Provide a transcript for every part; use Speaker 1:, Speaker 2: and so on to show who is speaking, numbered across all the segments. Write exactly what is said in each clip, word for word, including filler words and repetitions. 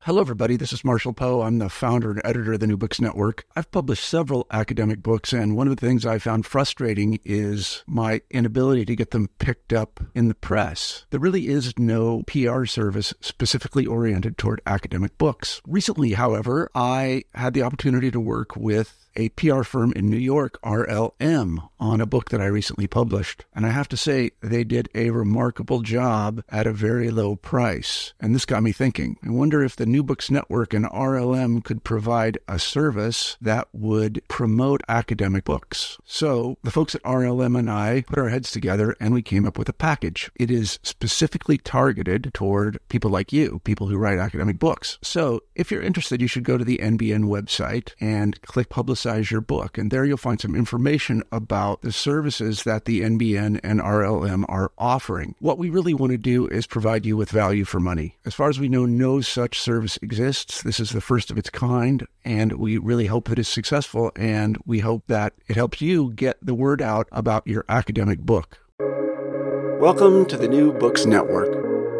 Speaker 1: Hello, everybody. This is Marshall Poe. I'm the founder and editor of the New Books Network. I've published several academic books, and one of the things I found frustrating is my inability to get them picked up in the press. There really is no P R service specifically oriented toward academic books. Recently, however, I had the opportunity to work with a P R firm in New York, R L M, on a book that I recently published. And I have to say, they did a remarkable job at a very low price. And this got me thinking. I wonder if the New Books Network and R L M could provide a service that would promote academic books. So the folks at R L M and I put our heads together and we came up with a package. It is specifically targeted toward people like you, people who write academic books. So if you're interested, you should go to the N B N website and click Publicize your book. And there you'll find some information about the services that the N B N and R L M are offering. What we really want to do is provide you with value for money. As far as we know, no such service exists. This is the first of its kind, and we really hope that it's successful, and we hope that it helps you get the word out about your academic book. Welcome to the New Books Network.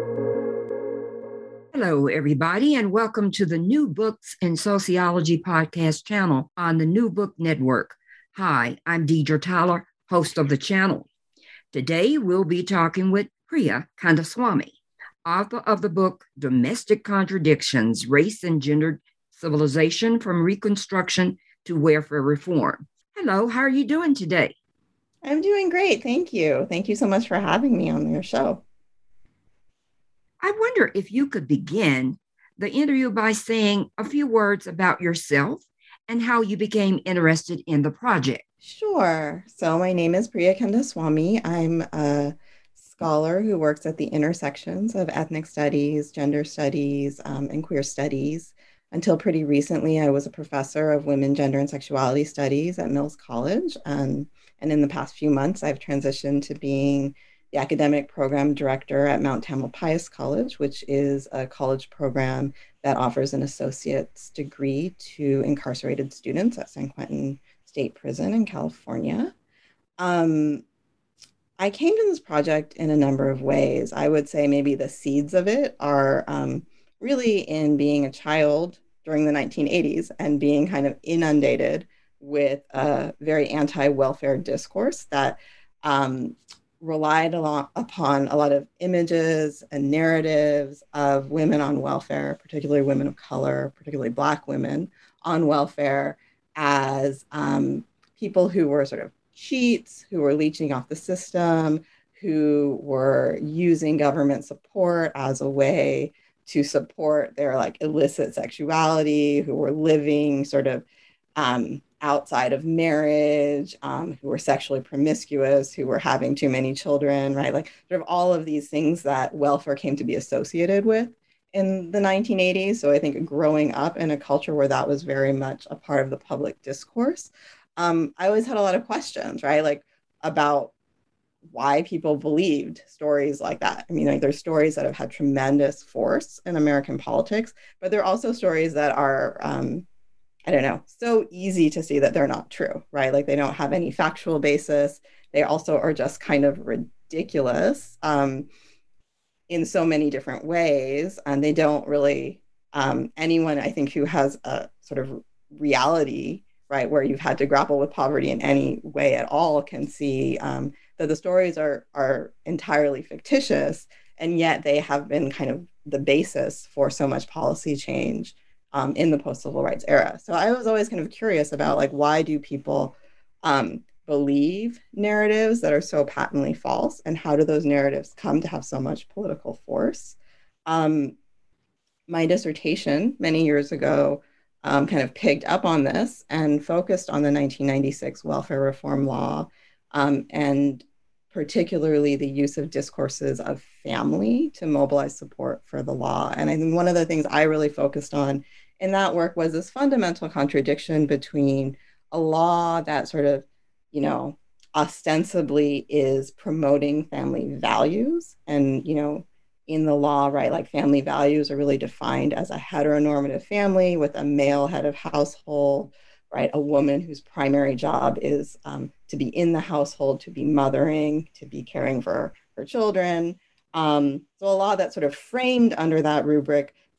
Speaker 2: Hello, everybody, and welcome to the New Books in Sociology podcast channel on the New Book Network. Hi, I'm Deidre Tyler, host of the channel. Today, we'll be talking with Priya Kandaswamy, author of the book Domestic Contradictions, Race and Gendered Civilization from Reconstruction to Welfare Reform. Hello, how are you doing today?
Speaker 3: I'm doing great. Thank you. Thank you so much for having me on your show.
Speaker 2: I wonder if you could begin the interview by saying a few words about yourself and how you became interested in the project.
Speaker 3: Sure. So my name is Priya Kandaswamy. I'm a scholar who works at the intersections of ethnic studies, gender studies, um, and queer studies. Until pretty recently, I was a professor of women, gender, and sexuality studies at Mills College. Um, and in the past few months, I've transitioned to being the academic program director at Mount Tamalpais College, which is a college program that offers an associate's degree to incarcerated students at San Quentin State Prison in California. Um, I came to this project in a number of ways. I would say maybe the seeds of it are um, really in being a child during the nineteen eighties and being kind of inundated with a very anti-welfare discourse that um, relied a lot upon a lot of images and narratives of women on welfare, particularly women of color, particularly Black women on welfare as um, people who were sort of cheats, who were leeching off the system, who were using government support as a way to support their like illicit sexuality, who were living sort of um, outside of marriage, um, who were sexually promiscuous, who were having too many children, right? Like sort of all of these things that welfare came to be associated with in the nineteen eighties. So I think growing up in a culture where that was very much a part of the public discourse, um, I always had a lot of questions, right? Like about why people believed stories like that. I mean, like there's stories that have had tremendous force in American politics, but there are also stories that are, um, I don't know, so easy to see that they're not true, right? Like they don't have any factual basis. They also are just kind of ridiculous um, in so many different ways. And they don't really, um, anyone I think who has a sort of reality, right, where you've had to grapple with poverty in any way at all can see um, that the stories are, are entirely fictitious, and yet they have been kind of the basis for so much policy change Um, in the post-civil rights era. So I was always kind of curious about like, why do people um, believe narratives that are so patently false, and how do those narratives come to have so much political force? Um, my dissertation many years ago um, kind of picked up on this and focused on the nineteen ninety-six welfare reform law um, and particularly the use of discourses of family to mobilize support for the law. And I think one of the things I really focused on in that work was this fundamental contradiction between a law that sort of, you know, ostensibly is promoting family values. And, you know, in the law, right, like family values are really defined as a heteronormative family with a male head of household, right? A woman whose primary job is um, to be in the household, to be mothering, to be caring for her children. Um, so a law that's sort of framed under that rubric,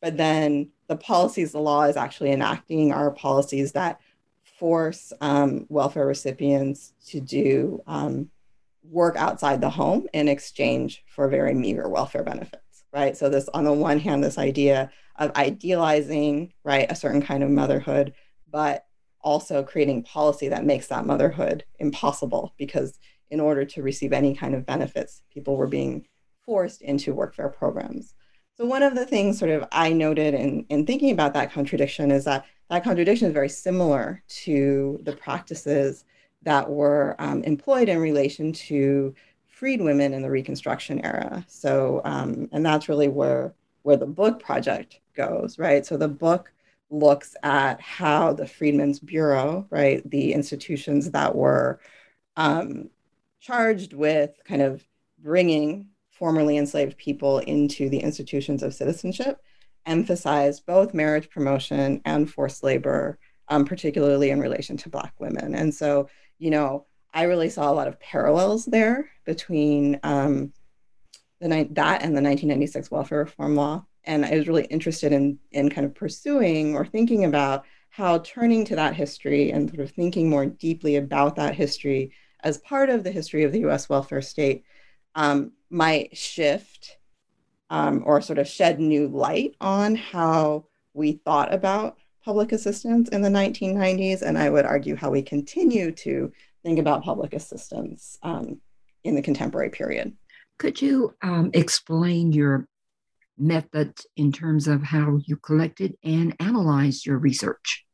Speaker 3: but then the policies the law is actually enacting are policies that force um, welfare recipients to do um, work outside the home in exchange for very meager welfare benefits, right? So this, on the one hand, this idea of idealizing, right, a certain kind of motherhood, but also creating policy that makes that motherhood impossible, because in order to receive any kind of benefits, people were being forced into workfare programs. So one of the things sort of I noted in, in thinking about that contradiction is that that contradiction is very similar to the practices that were um, employed in relation to freed women in the Reconstruction era. So, um, and that's really where, where the book project goes, right? So the book looks at how the Freedmen's Bureau, right, the institutions that were um, charged with kind of bringing formerly enslaved people into the institutions of citizenship, emphasized both marriage promotion and forced labor, um, particularly in relation to Black women. And so, you know, I really saw a lot of parallels there between um, the that and the nineteen ninety-six welfare reform law. And I was really interested in, in kind of pursuing or thinking about how turning to that history and sort of thinking more deeply about that history as part of the history of the U S welfare state um, might shift um, or sort of shed new light on how we thought about public assistance in the nineteen nineties. And I would argue how we continue to think about public assistance um, in the contemporary period.
Speaker 2: Could you um, explain your method in terms of how you collected and analyzed your research?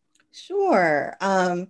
Speaker 3: Sure. Um,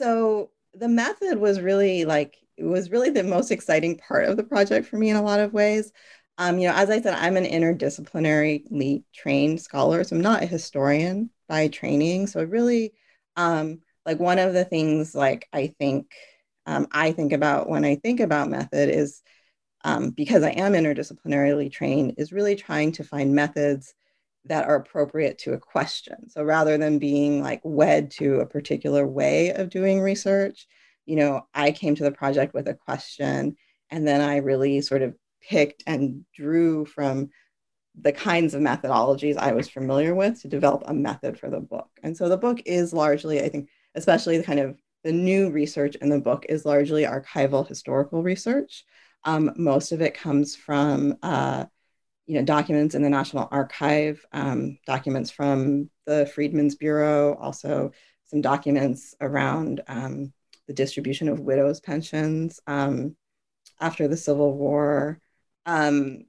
Speaker 3: so the method was really like, it was really the most exciting part of the project for me in a lot of ways. Um, you know, as I said, I'm an interdisciplinarily trained scholar, so I'm not a historian by training. So really, um, like one of the things like I think um, I think about when I think about method is um, because I am interdisciplinarily trained, is really trying to find methods that are appropriate to a question. So rather than being like wed to a particular way of doing research, you know, I came to the project with a question, and then I really sort of picked and drew from the kinds of methodologies I was familiar with to develop a method for the book. And so the book is largely, I think, especially the kind of the new research in the book is largely archival historical research. Um, most of it comes from, uh, you know, documents in the National Archive, um, documents from the Freedmen's Bureau, also some documents around um, the distribution of widows' pensions um, after the Civil War. Um,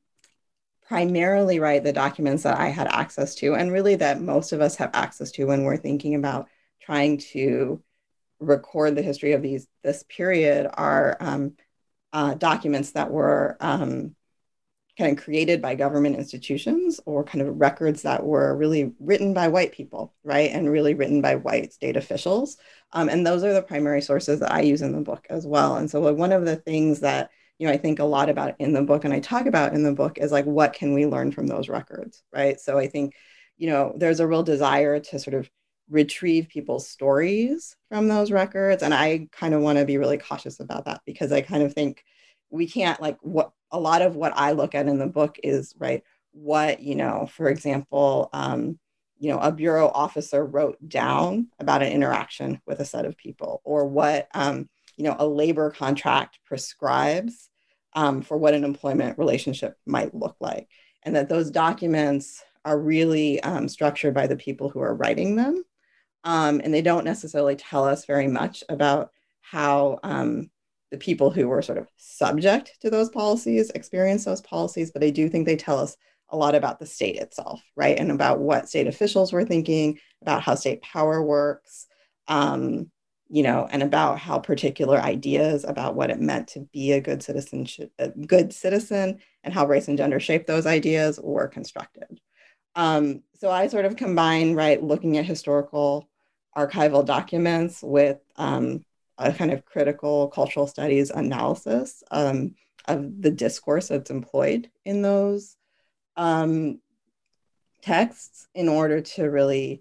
Speaker 3: primarily, right, the documents that I had access to, and really that most of us have access to when we're thinking about trying to record the history of these this period, are um, uh, documents that were um, kind of created by government institutions, or kind of records that were really written by white people, right, and really written by white state officials. Um, and those are the primary sources that I use in the book as well. And so one of the things that, you know, I think a lot about in the book and I talk about in the book is like, what can we learn from those records, right? So I think, you know, there's a real desire to sort of retrieve people's stories from those records. And I kind of want to be really cautious about that, because I kind of think we can't, like, what a lot of what I look at in the book is, right, what, you know, for example, um, you know, a bureau officer wrote down about an interaction with a set of people, or what, um, you know, a labor contract prescribes um, for what an employment relationship might look like. And that those documents are really um, structured by the people who are writing them. Um, and they don't necessarily tell us very much about how um, the people who were sort of subject to those policies experience those policies, but I do think they tell us a lot about the state itself, right? And about what state officials were thinking, about how state power works, um, you know, and about how particular ideas about what it meant to be a good citizen, a good citizen, and how race and gender shaped those ideas were constructed. Um, so I sort of combine, right, looking at historical archival documents with um, a kind of critical cultural studies analysis um, of the discourse that's employed in those um, texts, in order to really,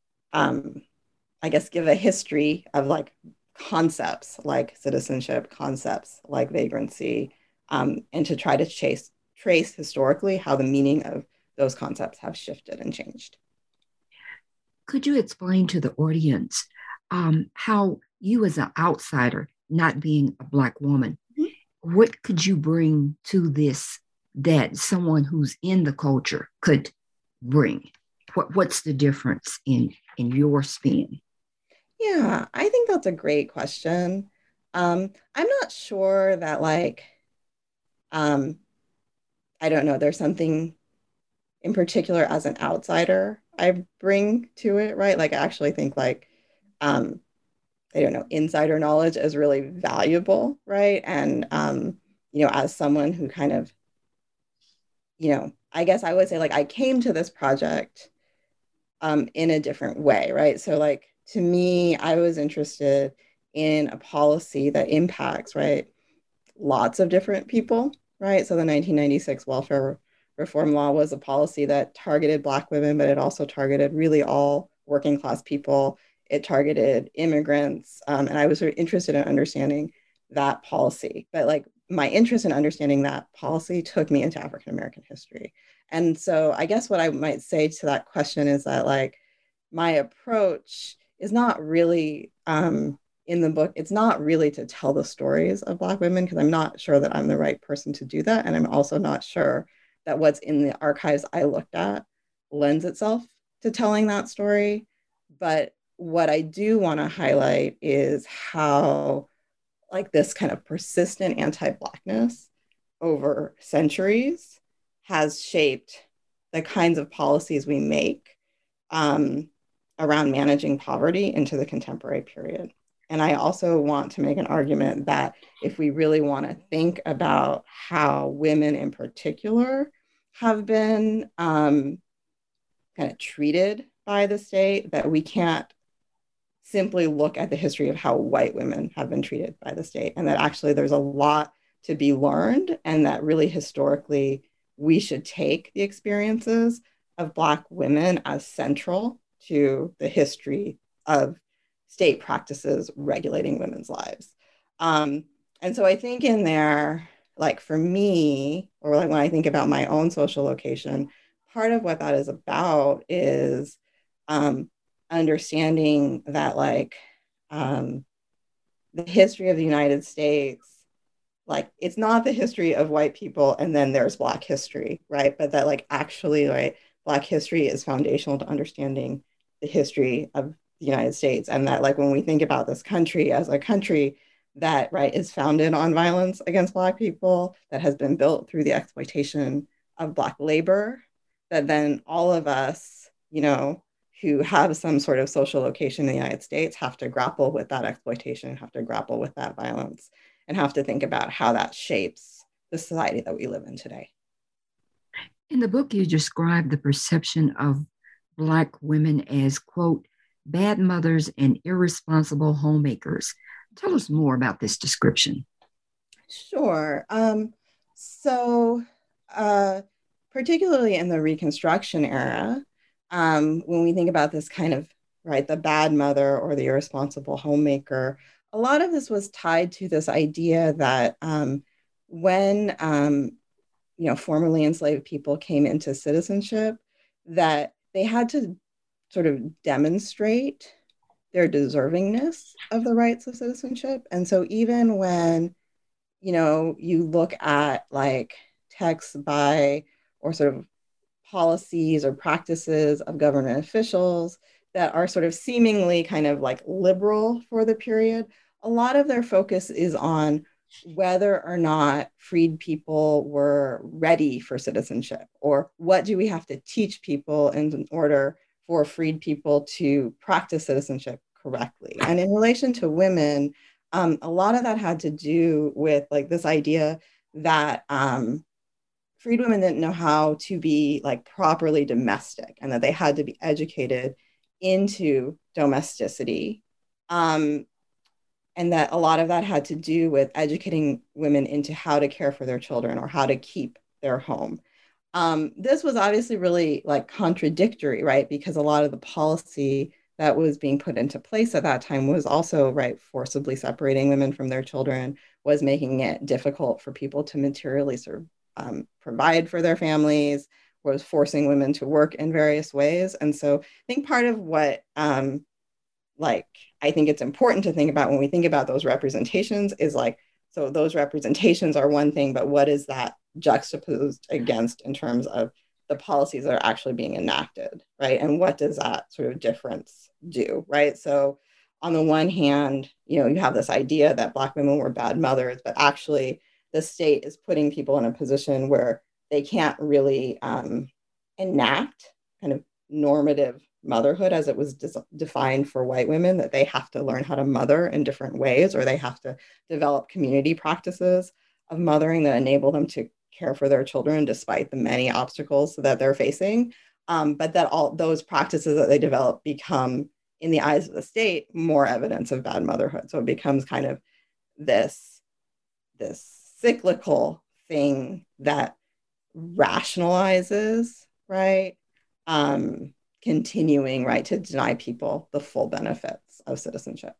Speaker 3: um, I guess, give a history of like concepts like citizenship, concepts like vagrancy, um, and to try to chase, trace historically how the meaning of those concepts have shifted and changed.
Speaker 2: Could you explain to the audience um, how you, as an outsider, not being a Black woman, mm-hmm. what could you bring to this that someone who's in the culture could bring? What, what's the difference in, in your spin?
Speaker 3: Yeah, I think that's a great question. Um, I'm not sure that, like, um, I don't know, there's something in particular as an outsider I bring to it, right? Like, I actually think, like, um, I don't know, insider knowledge is really valuable, right? And, um, you know, as someone who kind of, you know, I guess I would say, like, I came to this project um, in a different way, right? So, like, to me, I was interested in a policy that impacts, right, lots of different people, right? So the nineteen ninety-six welfare reform law was a policy that targeted Black women, but it also targeted really all working class people. It targeted immigrants. Um, and I was sort of interested in understanding that policy. But like my interest in understanding that policy took me into African American history. And so I guess what I might say to that question is that like my approach is not really um, in the book, it's not really to tell the stories of Black women, because I'm not sure that I'm the right person to do that. And I'm also not sure that what's in the archives I looked at lends itself to telling that story. But what I do want to highlight is how like this kind of persistent anti-Blackness over centuries has shaped the kinds of policies we make um, around managing poverty into the contemporary period. And I also want to make an argument that if we really want to think about how women in particular have been um, kind of treated by the state, that we can't simply look at the history of how white women have been treated by the state, and that actually there's a lot to be learned, and that really historically we should take the experiences of Black women as central to the history of state practices regulating women's lives. Um, and so I think in there, like for me, or like when I think about my own social location, part of what that is about is um, understanding that like um, the history of the United States, like it's not the history of white people and then there's Black history, right? But that like actually like Black history is foundational to understanding the history of the United States. And that like when we think about this country as a country that right is founded on violence against Black people, that has been built through the exploitation of Black labor, that then all of us, you know, who have some sort of social location in the United States have to grapple with that exploitation, have to grapple with that violence, and have to think about how that shapes the society that we live in today.
Speaker 2: In the book, you describe the perception of Black women as, quote, bad mothers and irresponsible homemakers. Tell us more about this description.
Speaker 3: Sure. Um, so, uh, particularly in the Reconstruction era, um, when we think about this kind of, right, the bad mother or the irresponsible homemaker, a lot of this was tied to this idea that um, when, um, you know, formerly enslaved people came into citizenship, that they had to sort of demonstrate their deservingness of the rights of citizenship. And so even when, you know, you look at like texts by or sort of policies or practices of government officials that are sort of seemingly kind of like liberal for the period, a lot of their focus is on whether or not freed people were ready for citizenship, or what do we have to teach people in order for freed people to practice citizenship correctly. And in relation to women, um, a lot of that had to do with like this idea that um, freed women didn't know how to be like properly domestic, and that they had to be educated into domesticity. Um, and that a lot of that had to do with educating women into how to care for their children or how to keep their home. Um, this was obviously really like contradictory, right? Because a lot of the policy that was being put into place at that time was also, right, forcibly separating women from their children, was making it difficult for people to materially sort of um, provide for their families, was forcing women to work in various ways. And so I think part of what, um, like, I think it's important to think about when we think about those representations is like, so those representations are one thing, but what is that juxtaposed against in terms of the policies that are actually being enacted, right? And what does that sort of difference do, right? So on the one hand, you know, you have this idea that Black women were bad mothers, but actually the state is putting people in a position where they can't really um, enact kind of normative motherhood as it was des- defined for white women, that they have to learn how to mother in different ways, or they have to develop community practices of mothering that enable them to care for their children despite the many obstacles that they're facing. Um, but that all those practices that they develop become, in the eyes of the state, more evidence of bad motherhood. So it becomes kind of this, this cyclical thing that rationalizes, right? Um, continuing, right, to deny people the full benefits of citizenship.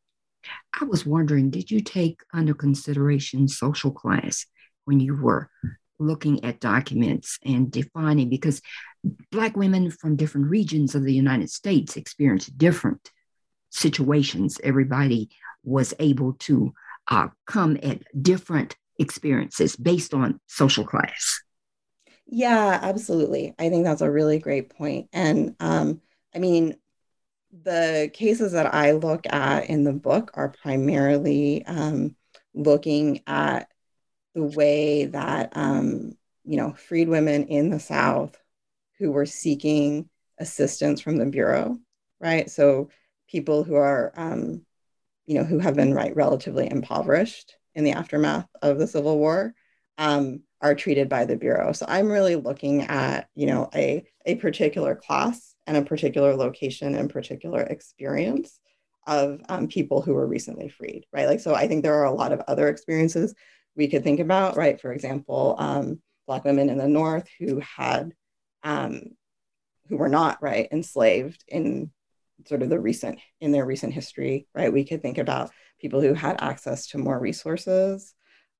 Speaker 2: I was wondering, did you take under consideration social class when you were looking at documents and defining, because Black women from different regions of the United States experience different situations. Everybody was able to uh, come at different experiences based on social class.
Speaker 3: Yeah, absolutely. I think that's a really great point. And um, I mean, the cases that I look at in the book are primarily um, looking at the way that, um, you know, freed women in the South who were seeking assistance from the Bureau, right? So people who are, um, you know, who have been, right, relatively impoverished in the aftermath of the Civil War, um, are treated by the Bureau. So I'm really looking at, you know, a, a particular class and a particular location and particular experience of um, people who were recently freed, right? Like, so I think there are a lot of other experiences we could think about, right? For example, um, Black women in the North who had, um, who were not, right, enslaved in sort of the recent, in their recent history, right? We could think about people who had access to more resources.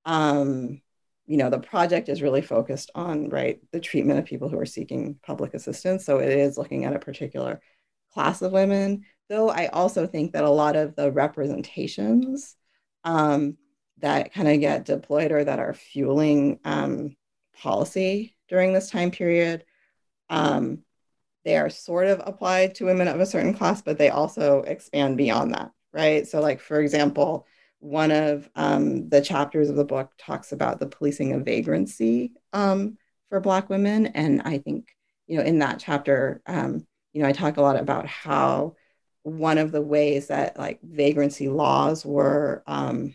Speaker 3: Um, you know, the project is really focused on, right, the treatment of people who are seeking public assistance. So it is looking at a particular class of women, though I also think that a lot of the representations um, that kind of get deployed or that are fueling um, policy during this time period, um, they are sort of applied to women of a certain class, but they also expand beyond that, right? So like, for example, one of um, the chapters of the book talks about the policing of vagrancy um, for Black women. And I think, you know, in that chapter, um, you know, I talk a lot about how one of the ways that like vagrancy laws were um,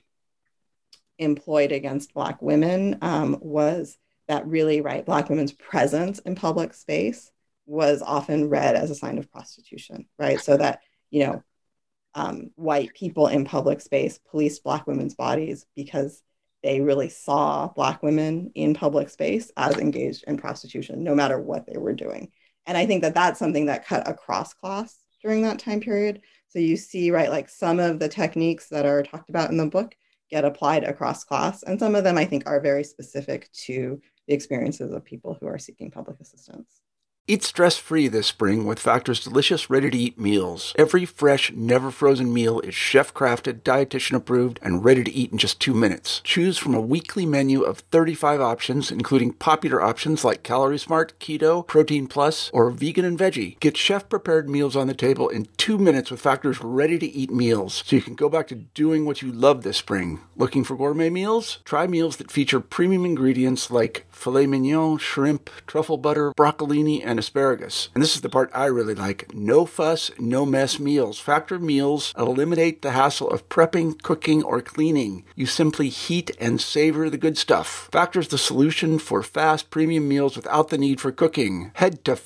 Speaker 3: employed against Black women um, was that really, right, Black women's presence in public space was often read as a sign of prostitution, right? So that, you know, Um, white people in public space policed Black women's bodies because they really saw Black women in public space as engaged in prostitution, no matter what they were doing. And I think that that's something that cut across class during that time period. So you see, right, like some of the techniques that are talked about in the book get applied across class. And some of them I think are very specific to the experiences of people who are seeking public assistance.
Speaker 1: Eat stress-free this spring with Factor's delicious, ready-to-eat meals. Every fresh, never-frozen meal is chef-crafted, dietitian-approved, and ready to eat in just two minutes. Choose from a weekly menu of thirty-five options, including popular options like Calorie Smart, Keto, Protein Plus, or Vegan and Veggie. Get chef-prepared meals on the table in two minutes with Factor's ready-to-eat meals, so you can go back to doing what you love this spring. Looking for gourmet meals? Try meals that feature premium ingredients like filet mignon, shrimp, truffle butter, broccolini, and asparagus. And this is the part I really like. No fuss, no mess meals. Factor meals eliminate the hassle of prepping, cooking, or cleaning. You simply heat and savor the good stuff. Factor's the solution for fast premium meals without the need for cooking. Head to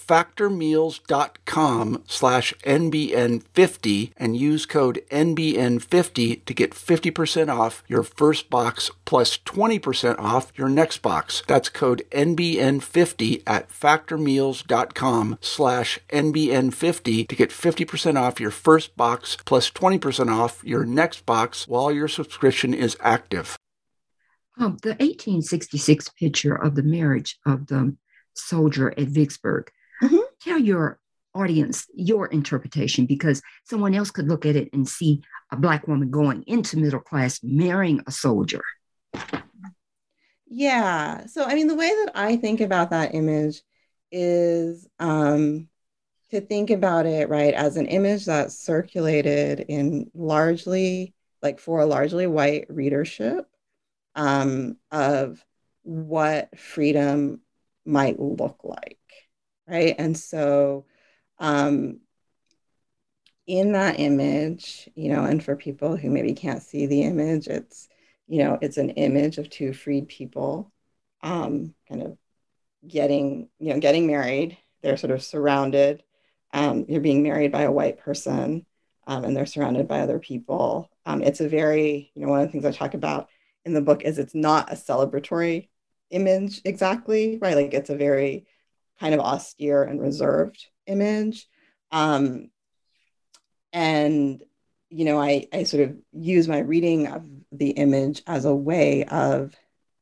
Speaker 1: factormeals.com slash NBN50 and use code N B N fifty to get fifty percent off your first box plus twenty percent off your next box. That's code N B N fifty at factormeals.com slash N B N fifty to get fifty percent off your first box plus twenty percent off your next box while your subscription is active.
Speaker 2: Um, the eighteen sixty-six picture of the marriage of the soldier at Vicksburg.
Speaker 3: Mhm.
Speaker 2: Tell your audience your interpretation, because someone else could look at it and see a Black woman going into middle class, marrying a soldier.
Speaker 3: Yeah. So, I mean, the way that I think about that image is um, to think about it, right, as an image that circulated in largely, like for a largely white readership um, of what freedom might look like, right? And so, um, in that image, you know, and for people who maybe can't see the image, it's, you know, it's an image of two freed people um, kind of getting, you know, getting married. They're sort of surrounded. Um, you're being married by a white person, um, and they're surrounded by other people. Um, it's a very, you know, one of the things I talk about in the book is it's not a celebratory image exactly, right? Like it's a very kind of austere and reserved image. Um, and, you know, I, I sort of use my reading of the image as a way of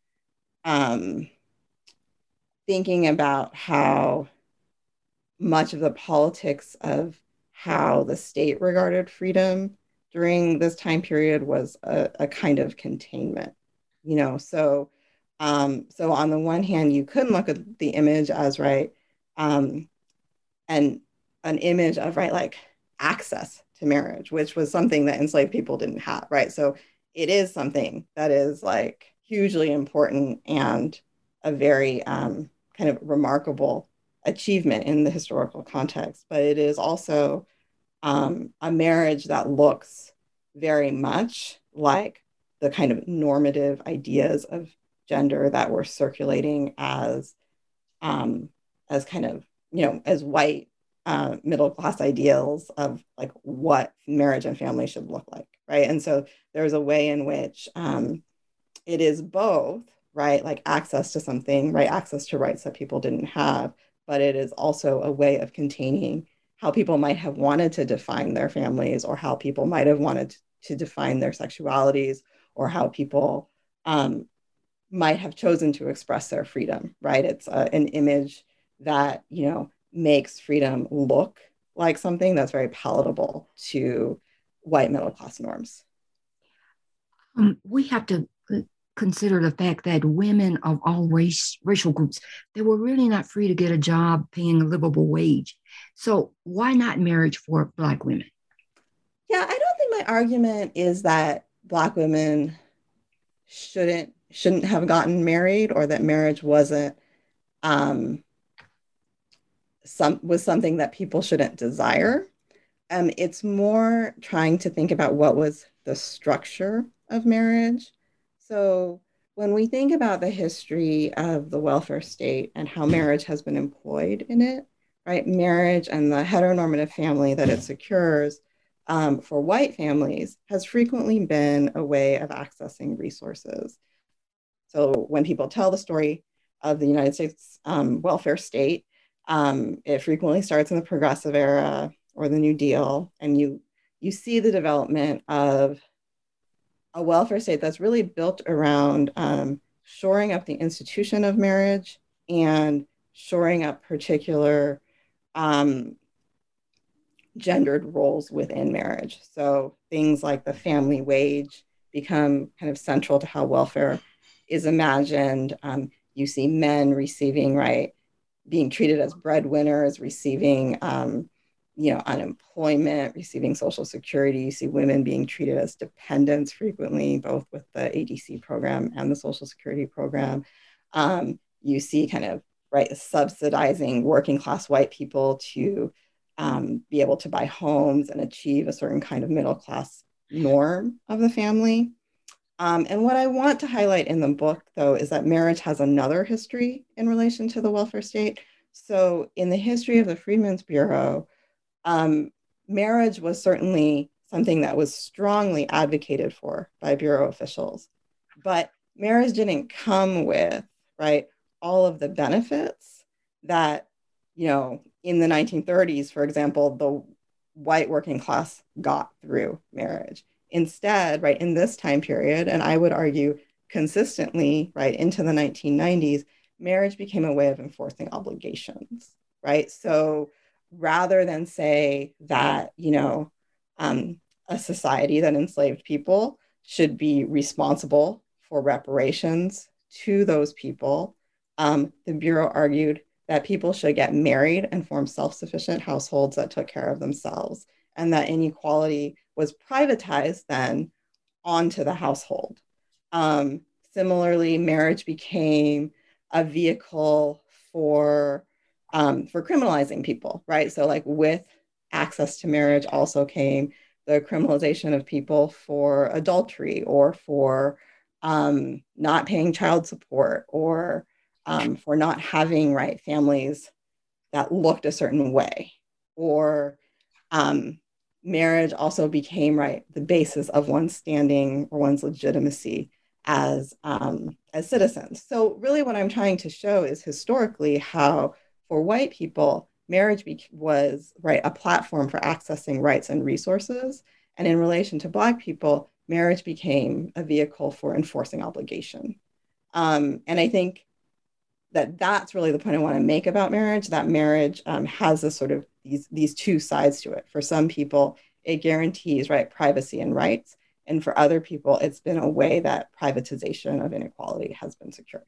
Speaker 3: um, thinking about how much of the politics of how the state regarded freedom during this time period was a, a kind of containment, you know. So, um, so on the one hand, you couldn't look at the image as right, um, and an image of right like access to marriage, which was something that enslaved people didn't have, right? So it is something that is like hugely important and a very um, kind of remarkable achievement in the historical context, but it is also um, a marriage that looks very much like the kind of normative ideas of gender that were circulating as um, as kind of, you know, as white uh, middle class ideals of like what marriage and family should look like, right? And so there's a way in which um, it is both, right, like access to something, right, access to rights that people didn't have, but it is also a way of containing how people might have wanted to define their families, or how people might have wanted to define their sexualities, or how people um, might have chosen to express their freedom, right? It's uh, an image that, you know, makes freedom look like something that's very palatable to white middle class norms.
Speaker 2: Um, we have to consider the fact that women of all race racial groups, they were really not free to get a job paying a livable wage. So why not marriage for Black women?
Speaker 3: Yeah, I don't think my argument is that Black women shouldn't shouldn't have gotten married, or that marriage wasn't um, some was something that people shouldn't desire. Um, it's more trying to think about what was the structure of marriage. So when we think about the history of the welfare state and how marriage has been employed in it, right? Marriage and the heteronormative family that it secures um, for white families has frequently been a way of accessing resources. So when people tell the story of the United States um, welfare state, um, it frequently starts in the Progressive era or the New Deal, and you you see the development of a welfare state that's really built around um, shoring up the institution of marriage and shoring up particular um, gendered roles within marriage. So things like the family wage become kind of central to how welfare is imagined. Um, you see men receiving, right, being treated as breadwinners, receiving, um, you know, unemployment, receiving Social Security. You see women being treated as dependents frequently, both with the A D C program and the Social Security program. Um, you see kind of, right, subsidizing working class white people to um, be able to buy homes and achieve a certain kind of middle class norm of the family. Um, and what I want to highlight in the book, though, is that marriage has another history in relation to the welfare state. So in the history of the Freedmen's Bureau, um, marriage was certainly something that was strongly advocated for by Bureau officials. But marriage didn't come with, right, all of the benefits that, you know, in the nineteen thirties, for example, the white working class got through marriage. Instead, right, in this time period, and I would argue consistently, right, into the nineteen nineties, marriage became a way of enforcing obligations, right? So rather than say that, you know, um, a society that enslaved people should be responsible for reparations to those people, um, the Bureau argued that people should get married and form self-sufficient households that took care of themselves, and that inequality was privatized then onto the household. Um, similarly, marriage became a vehicle for um, for criminalizing people, right? So, like with access to marriage, also came the criminalization of people for adultery or for um, not paying child support or um, for not having right families that looked a certain way, or um, marriage also became right the basis of one's standing or one's legitimacy as um, as citizens. So really, what I'm trying to show is historically how for white people, marriage be- was right a platform for accessing rights and resources, and in relation to Black people, marriage became a vehicle for enforcing obligation. Um, and I think that that's really the point I want to make about marriage, that marriage um, has this sort of these, these two sides to it. For some people, it guarantees right privacy and rights. And for other people, it's been a way that privatization of inequality has been secured.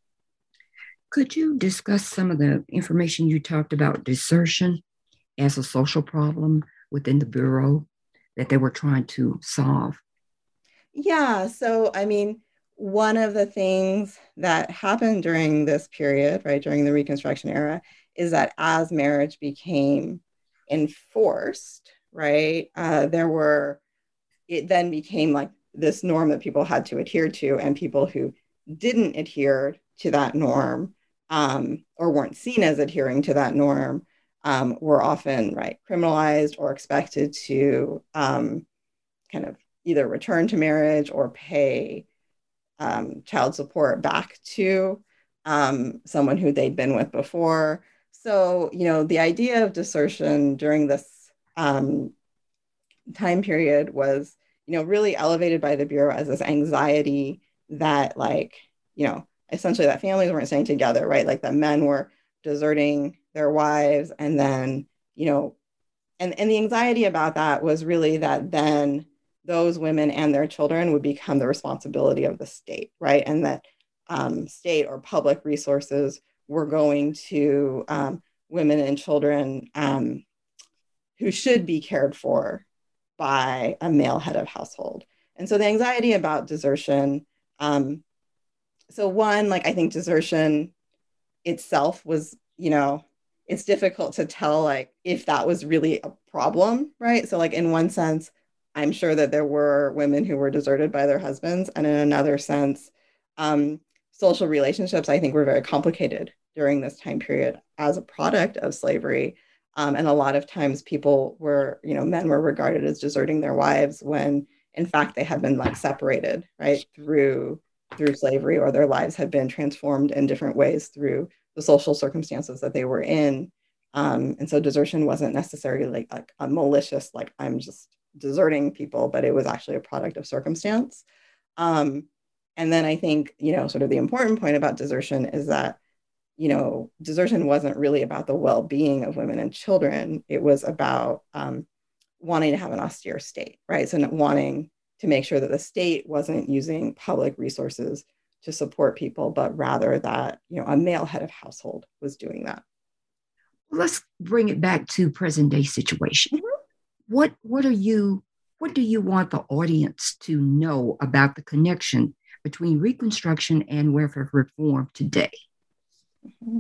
Speaker 2: Could you discuss some of the information you talked about desertion as a social problem within the Bureau that they were trying to solve?
Speaker 3: Yeah, so I mean, one of the things that happened during this period, right, during the Reconstruction era, is that as marriage became enforced, right, uh, there were, it then became like this norm that people had to adhere to, and people who didn't adhere to that norm um, or weren't seen as adhering to that norm um, were often, right, criminalized or expected to um, kind of either return to marriage or pay um, child support back to um, someone who they'd been with before. So, you know, the idea of desertion during this um, time period was, you know, really elevated by the Bureau as this anxiety that, like, you know, essentially that families weren't staying together, right? Like that men were deserting their wives, and then, you know, and, and the anxiety about that was really that then those women and their children would become the responsibility of the state, right? And that um, state or public resources were going to um, women and children um, who should be cared for by a male head of household. And so the anxiety about desertion, um, so one, like I think desertion itself was, you know, it's difficult to tell like if that was really a problem, right? So like in one sense, I'm sure that there were women who were deserted by their husbands. And in another sense, um, social relationships, I think, were very complicated during this time period as a product of slavery. Um, and a lot of times people were, you know, men were regarded as deserting their wives when in fact they had been like separated, right, through through slavery, or their lives had been transformed in different ways through the social circumstances that they were in. Um, and so desertion wasn't necessarily like, like a malicious, like I'm just deserting people, but it was actually a product of circumstance. Um, and then I think, you know, sort of the important point about desertion is that, you know, desertion wasn't really about the well-being of women and children. It was about um, wanting to have an austere state, right? So wanting to make sure that the state wasn't using public resources to support people, but rather that, you know, a male head of household was doing that.
Speaker 2: Let's bring it back to present day situation. Mm-hmm. What what are you what do you want the audience to know about the connection between Reconstruction and welfare reform today?
Speaker 3: Mm-hmm.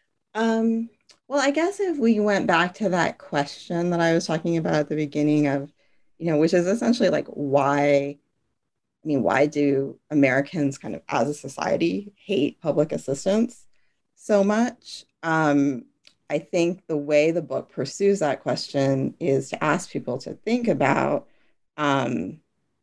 Speaker 3: Um, well, I guess if we went back to that question that I was talking about at the beginning of, you know, which is essentially like why, I mean, why do Americans kind of as a society hate public assistance so much? Um, I think the way the book pursues that question is to ask people to think about um,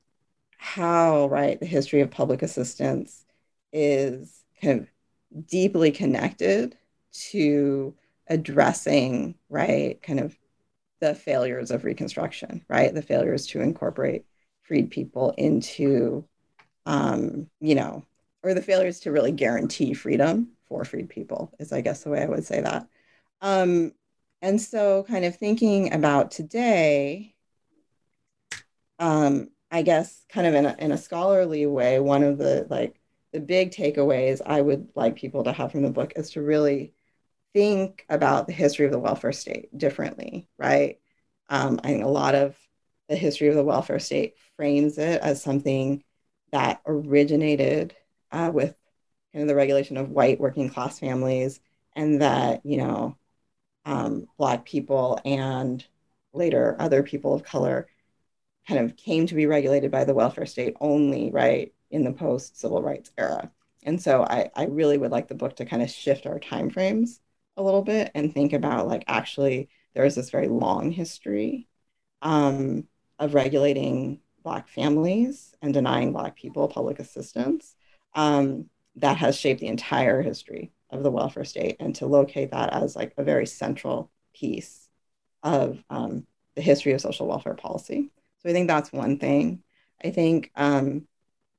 Speaker 3: how, right, the history of public assistance is kind of deeply connected to addressing, right, kind of the failures of Reconstruction, right, the failures to incorporate freed people into, um, you know, or the failures to really guarantee freedom for freed people, is I guess the way I would say that. Um, and so kind of thinking about today, um, I guess kind of in a, in a scholarly way, one of the like the big takeaways I would like people to have from the book is to really think about the history of the welfare state differently, right? Um, I think a lot of the history of the welfare state frames it as something that originated uh, with kind of the regulation of white working class families, and that, you know, um, Black people and later other people of color kind of came to be regulated by the welfare state only, right, in the post-civil rights era. And so I, I really would like the book to kind of shift our timeframes a little bit and think about, like, actually there is this very long history um, of regulating Black families and denying Black people public assistance um, that has shaped the entire history of the welfare state, and to locate that as like a very central piece of um, the history of social welfare policy. So I think that's one thing. I think um,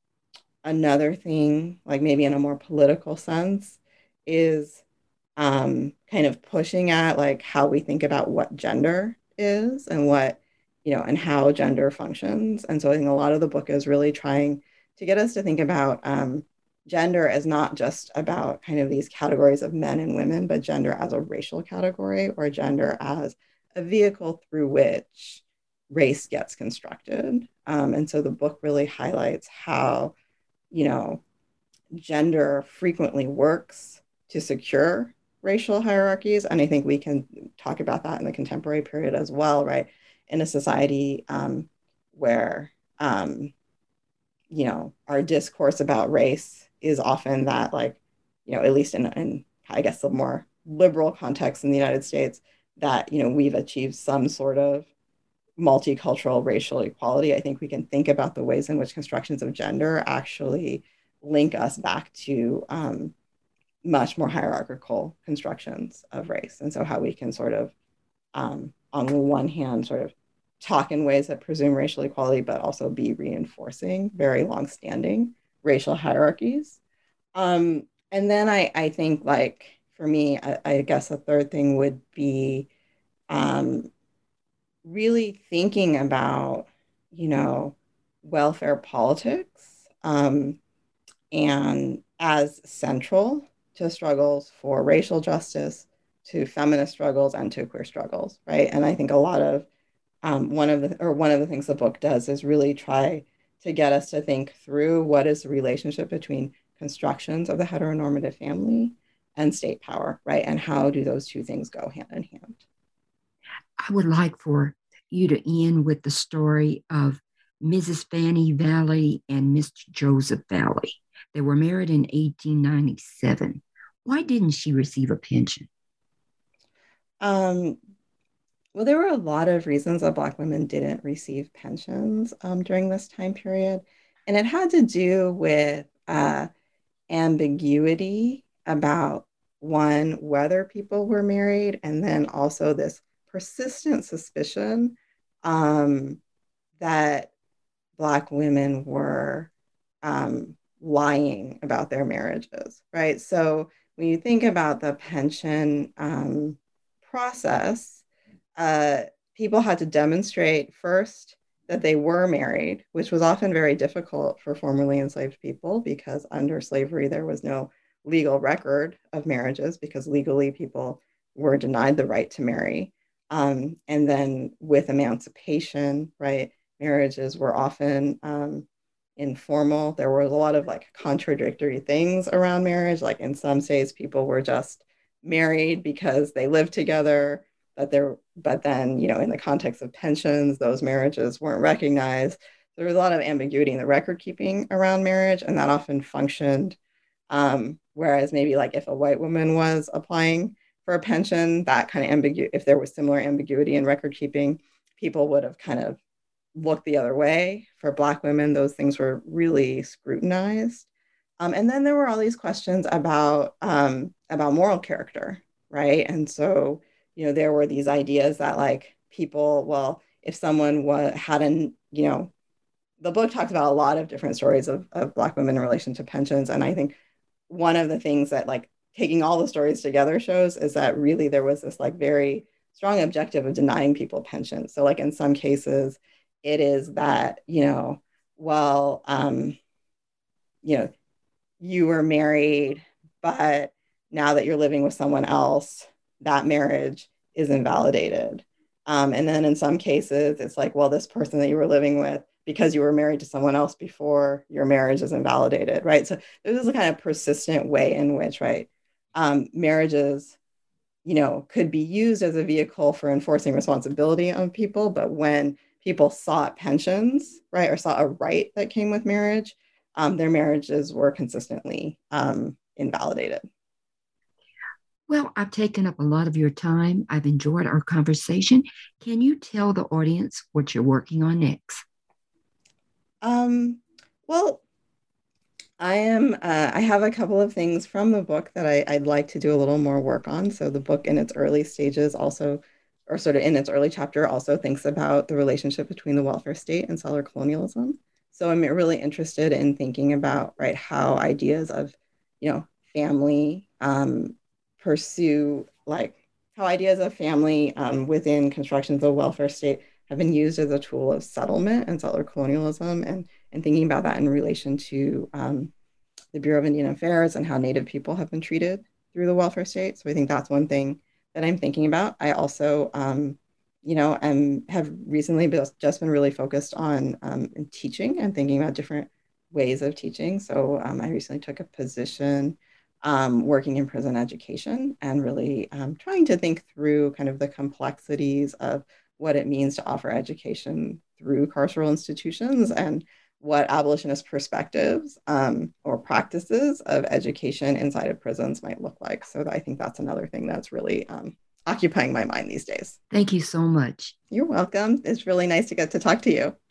Speaker 3: another thing, like maybe in a more political sense, is um, kind of pushing at like how we think about what gender is and what, you know, and how gender functions. And so I think a lot of the book is really trying to get us to think about um, gender as not just about kind of these categories of men and women, but gender as a racial category, or gender as a vehicle through which race gets constructed. Um, and so the book really highlights how, you know, gender frequently works to secure racial hierarchies. And I think we can talk about that in the contemporary period as well, right? In a society um, where, um, you know, our discourse about race is often that, like, you know, at least in, in I guess the more liberal context in the United States, that, you know, we've achieved some sort of multicultural racial equality. I think we can think about the ways in which constructions of gender actually link us back to um, much more hierarchical constructions of race. And so how we can sort of, um, on the one hand, sort of talk in ways that presume racial equality, but also be reinforcing very longstanding racial hierarchies. Um, and then I, I think, like, for me, I, I guess a third thing would be um, really thinking about, you know, welfare politics um, and as central to struggles for racial justice, to feminist struggles, and to queer struggles, right? And I think a lot of um, one of the or one of the things the book does is really try to get us to think through what is the relationship between constructions of the heteronormative family and state power, right? And how do those two things go hand in hand?
Speaker 2: I would like for you to end with the story of Missus Fanny Valley and Mister Joseph Valley. They were married in eighteen ninety-seven. Why didn't she receive a pension?
Speaker 3: Um, well, there were a lot of reasons that Black women didn't receive pensions um, during this time period. And it had to do with uh, ambiguity about, one, whether people were married, and then also this persistent suspicion um, that Black women were um, lying about their marriages, right? So when you think about the pension um, process, uh, people had to demonstrate first that they were married, which was often very difficult for formerly enslaved people, because under slavery, there was no legal record of marriages, because legally people were denied the right to marry. Um, and then with emancipation, right, marriages were often um, informal. There were a lot of like contradictory things around marriage. Like in some states, people were just married because they lived together, but there, but then, you know, in the context of pensions, those marriages weren't recognized. There was a lot of ambiguity in the record keeping around marriage, and that often functioned. Um, whereas maybe like if a white woman was applying for a pension, that kind of ambiguity, if there was similar ambiguity in record keeping, people would have kind of looked the other way. For Black women, those things were really scrutinized. Um, and then there were all these questions about um, about moral character, right? And so, you know, there were these ideas that like people, well, if someone was, hadn't, you know, the book talks about a lot of different stories of, of Black women in relation to pensions. And I think one of the things that like taking all the stories together shows is that really there was this like very strong objective of denying people pensions. So like in some cases, it is that, you know, well, um, you know, you were married, but now that you're living with someone else, that marriage is invalidated. Um, and then in some cases, it's like, well, this person that you were living with, because you were married to someone else before, your marriage is invalidated, right? So this is a kind of persistent way in which, right, um, marriages, you know, could be used as a vehicle for enforcing responsibility on people. But when people sought pensions, right, or sought a right that came with marriage, um, their marriages were consistently um, invalidated.
Speaker 2: Well, I've taken up a lot of your time. I've enjoyed our conversation. Can you tell the audience what you're working on next?
Speaker 3: Um, well, I am, uh, I have a couple of things from the book that I, I'd like to do a little more work on. So the book in its early stages also, or sort of in its early chapter, also thinks about the relationship between the welfare state and settler colonialism. So I'm really interested in thinking about, right, how ideas of, you know, family um, pursue, like how ideas of family um, within constructions of the welfare state have been used as a tool of settlement and settler colonialism, and, and thinking about that in relation to um, the Bureau of Indian Affairs and how Native people have been treated through the welfare state. So I think that's one thing that I'm thinking about. I also, um, you know, am, have recently just been really focused on um, teaching and thinking about different ways of teaching. So um, I recently took a position um, working in prison education and really um, trying to think through kind of the complexities of what it means to offer education through carceral institutions and what abolitionist perspectives um, or practices of education inside of prisons might look like. So I think that's another thing that's really um, occupying my mind these days.
Speaker 2: Thank you so much.
Speaker 3: You're welcome. It's really nice to get to talk to you.